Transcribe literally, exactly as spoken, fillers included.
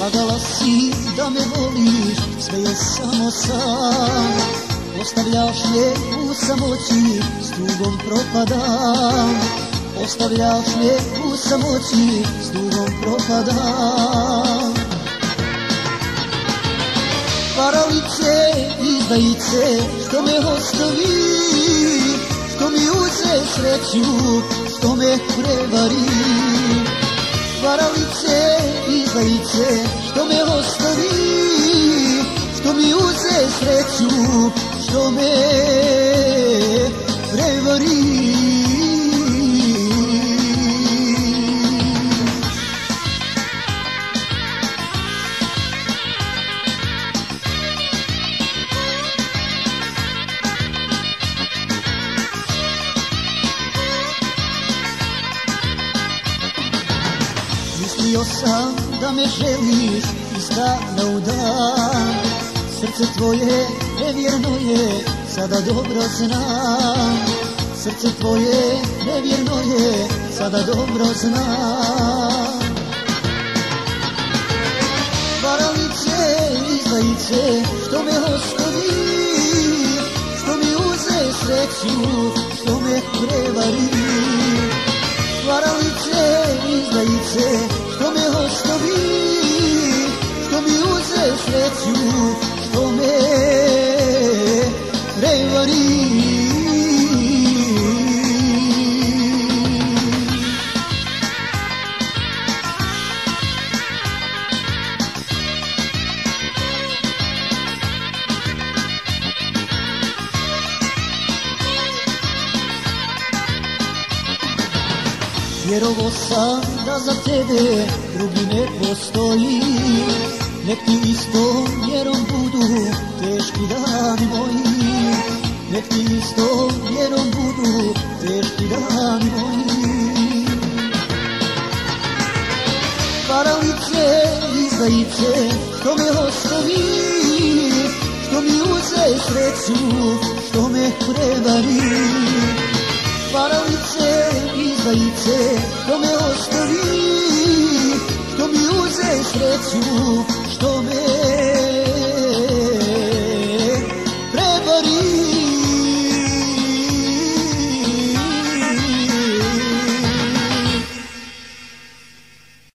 Lagala si da me voliš, sve je samo san. Ostavljaš me u samoći, s tugom propadam. Ostavljaš me u samoći, s tugom propadam. Varalice, izdajice, što me ostavi, što mi uze sreću, što me prevari. Varalice, izdajice, što me ostavi, što mi uze sreću, što me prevari. Mislio sam da me želiš iz dana u dan. Srce tvoje nevjerno je, sada dobro znam. Srce tvoje nevjerno je, sada dobro znam. Varalice, izdajice, što me ostavi, što mi uze sreću, što me prevari. Varalice, izdajice, što me ostavi, što mi uze sreću, što me prevari. Vjerovo sam da za tebe drugi ne postoji. Nek ti istom vjerom budu teški dani moji. Nek ti istom vjerom budu teški dani moji. Varalice, izdajice, što me ostavi, što mi uze sreću, što me prevari. Varalice, izdajice, što me ostavi, što mi uze sreću,